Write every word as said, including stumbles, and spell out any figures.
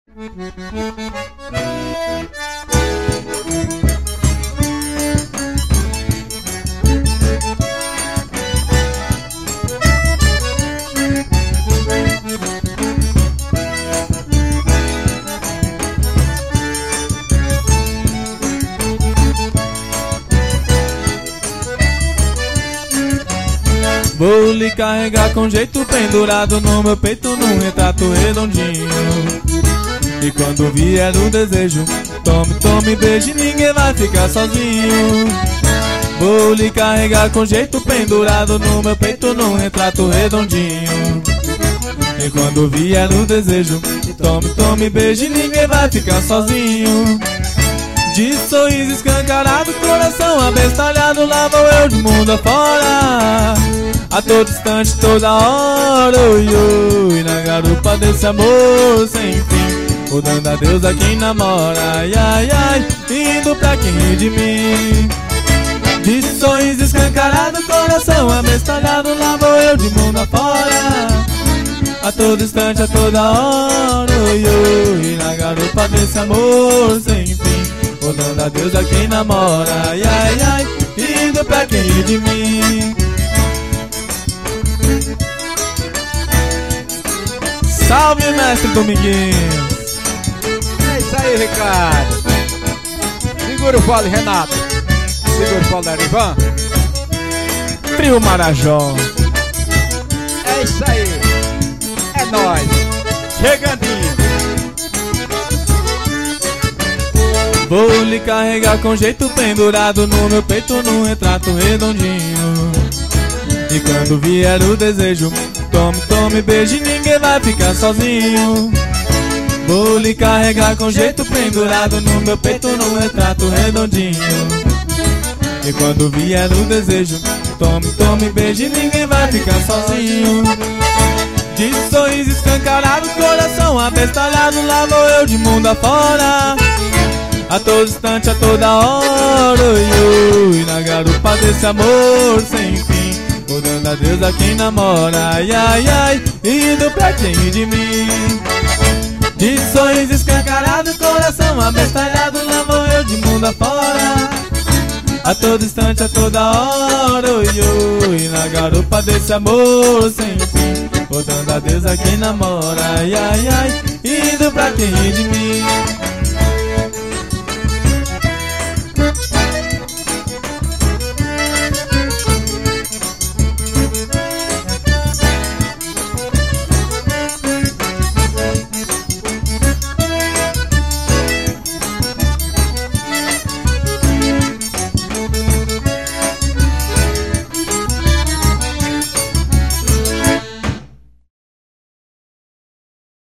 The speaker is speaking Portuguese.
Vou lhe carregar com jeito pendurado no meu peito num retrato redondinho. E quando vier o desejo, tome, tome, beije, ninguém vai ficar sozinho. Vou lhe carregar com jeito pendurado no meu peito num retrato redondinho. E quando vier o desejo, tome, tome, beije, ninguém vai ficar sozinho. De sorriso escancarado, coração abestalhado, lá vou eu de mundo afora. A todo instante, toda hora, oi, oi, na garupa desse amor sem fim, rodando a Deus a quem namora, ai, ai, ai, indo pra quem ri de mim. De sorriso escancarado, coração abestalhado, lá vou eu de mundo afora. A todo instante, a toda hora, oi, oi, na garupa desse amor sem fim, rodando a Deus a quem namora, ai, ai, ai, indo pra quem ri de mim. Salve, mestre Dominguinho! É isso aí, Ricardo. Segura o fole, Renato. Segura o fole da Ivan. Trio Marajó. É isso aí. É nóis. Chegandinho. Vou lhe carregar com jeito pendurado no meu peito num retrato redondinho. E quando vier o desejo, tome, tome, beije, ninguém vai ficar sozinho. Vou lhe carregar com jeito pendurado no meu peito num retrato redondinho. E quando vier o desejo, tome, tome, beije, ninguém vai ficar sozinho. De sorriso escancarado, coração abestalhado, lá vou eu de mundo afora. A todo instante, a toda hora, oi, oi, na garupa desse amor sem fim, rodando a Deus a quem namora, ai, ai, ai, indo pra quem ri de mim. De sorriso escancarado, coração abestalhado, lá vou eu de mundo afora. A todo instante, a toda hora, oi, oi, na garupa desse amor sem fim, rodando a Deus a quem namora, ai, ai, ai, indo pra quem ri de mim.